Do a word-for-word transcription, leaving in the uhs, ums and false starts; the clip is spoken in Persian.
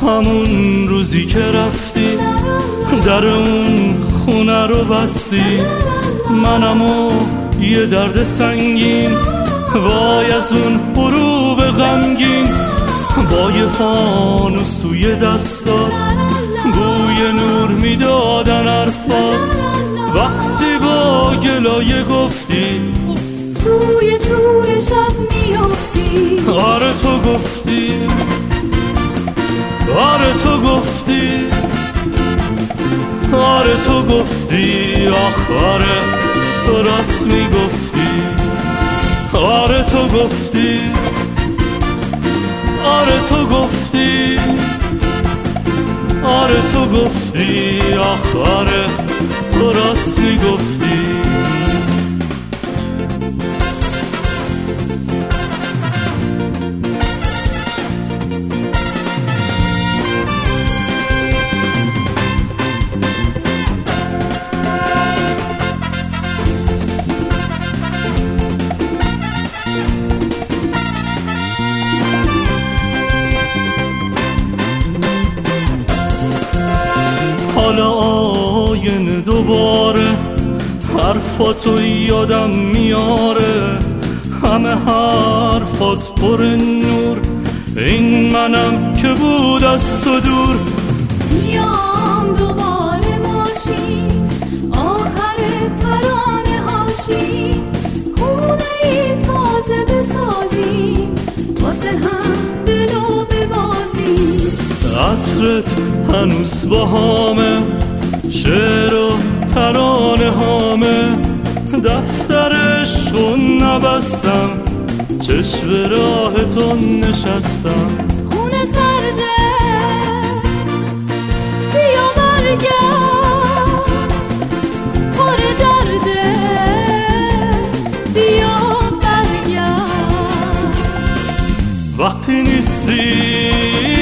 همون روزی که رفتی در اون خونه رو بستی، منمو یه درد سنگین وای از اون غروب غمگین، با یه فانوس توی دستات بوی نور میدادن حرفات، وقتی با گلایه گفتی توی تور شب میافتی. آره تو گفتی، آره تو گفتی، آره تو گفتی، آخره تو راست میگفتی. آره تو گفتی، آره تو گفتی، آره تو گفتی، آخره تو راست میگفتی. حالا آینه دوباره حرفاتو یادم میاره، همه حرفات پر نور، این منم که بود از تو دور. میام دوباره ماشین آخر ترانه هاشی، خونه ای تازه بسازیم واسه هم دلو ببازیم. عطرت هنوز با همه، شعر و ترانه هامه، دفتر عشق نبستم، چشم راهتون نشستم. خونه سرده بیا برگرد، پر درده بیا برگرد. وقتی نیستی